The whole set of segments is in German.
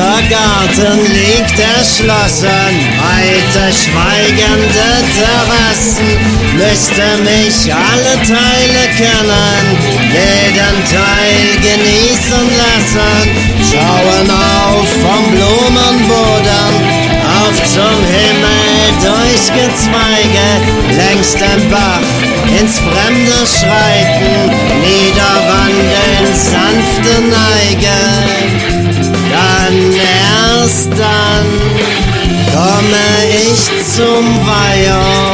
Der Garten liegt erschlossen, weite schweigende Terrassen, müsste mich alle Teile kennen, jeden Teil genießen lassen, schauen auf vom Blumenboden, auf zum Himmel durch Gezweige, längs dem Bach ins Fremde schreiten, niederwandeln sanfte Neige. Dann, erst dann, komme ich zum Weiher,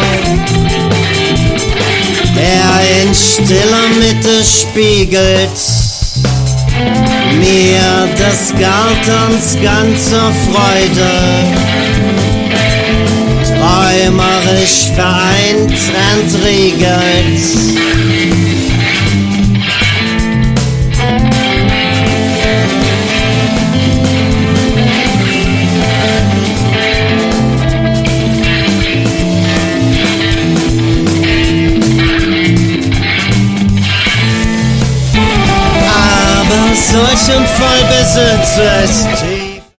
der in stiller Mitte spiegelt mir des Gartens ganze Freude, träumerisch vereint, entriegelt. Solchen Vollbesitz ist